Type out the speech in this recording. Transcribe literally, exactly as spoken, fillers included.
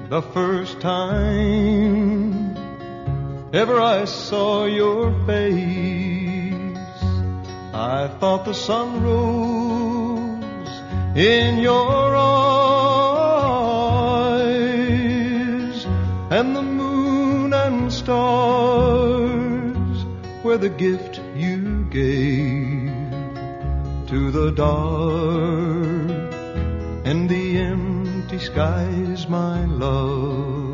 the first time ever I saw your face, I thought the sun rose in your eyes, and the moon and stars were the gift you gave to the dark and the empty skies, my love.